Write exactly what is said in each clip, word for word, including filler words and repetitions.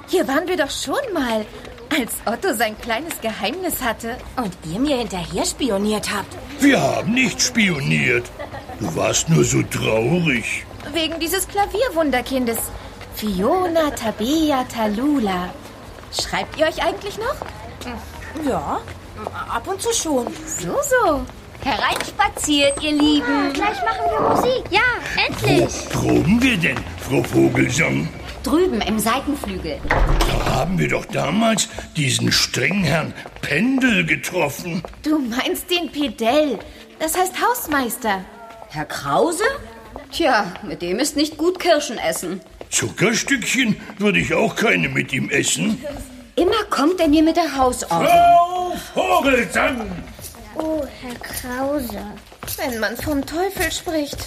Hier waren wir doch schon mal, als Otto sein kleines Geheimnis hatte. Und ihr mir hinterher spioniert habt. Wir haben nicht spioniert. Du warst nur so traurig. Wegen dieses Klavierwunderkindes. Fiona Tabea Tallulah. Schreibt ihr euch eigentlich noch? Ja, ab und zu schon. So, so. Hereinspaziert, ihr Lieben. Ah, gleich machen wir Musik. Ja, endlich. Wo proben wir denn, Frau Vogelsang? Drüben im Seitenflügel. Da haben wir doch damals diesen Strengherrn Pendel getroffen. Du meinst den Pedell. Das heißt Hausmeister. Herr Krause? Tja, mit dem ist nicht gut Kirschen essen. Zuckerstückchen würde ich auch keine mit ihm essen. Immer kommt er mir mit der Hausordnung. Frau Vogelsang! Oh, Herr Krause. Wenn man vom Teufel spricht.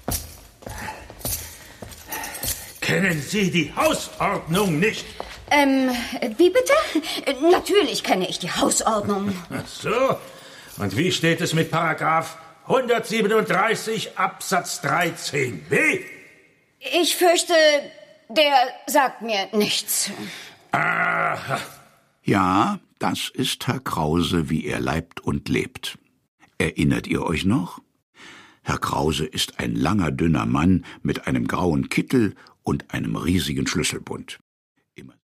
Kennen Sie die Hausordnung nicht? Ähm, wie bitte? Äh, Natürlich kenne ich die Hausordnung. Ach so. Und wie steht es mit Paragraph hundertsiebenunddreißig Absatz dreizehn b? Ich fürchte, der sagt mir nichts. Aha. Ja, das ist Herr Krause, wie er leibt und lebt. Erinnert ihr euch noch? Herr Krause ist ein langer, dünner Mann mit einem grauen Kittel und einem riesigen Schlüsselbund.